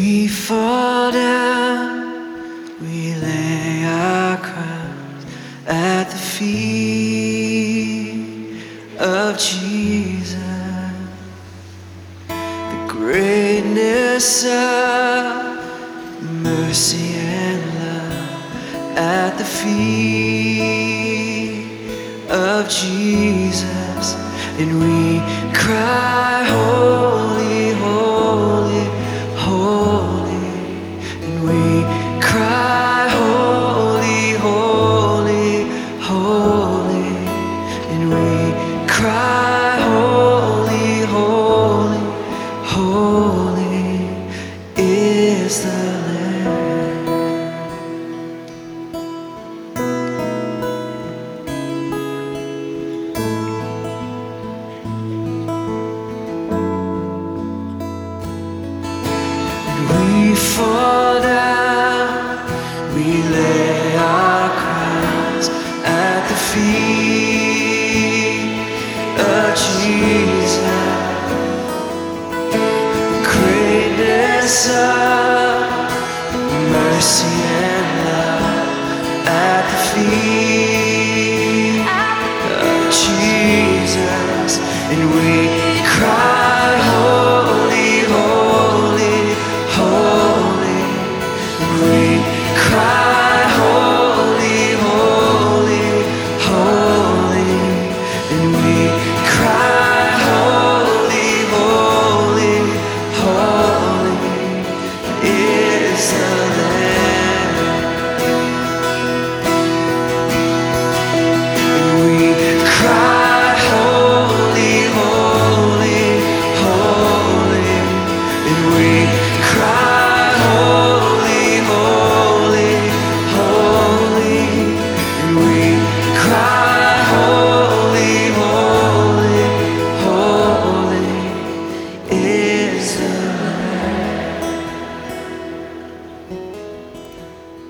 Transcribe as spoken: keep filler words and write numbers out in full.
we fall down, we lay our crowns at the feet of Jesus. The greatness of mercy and love at the feet of Jesus. And we cry, holy, holy, holy. And we cry, holy, holy, holy. And we cry, holy, holy, holy is the Lamb. We fall down, we lay our crowns at the feet of Jesus. The greatness of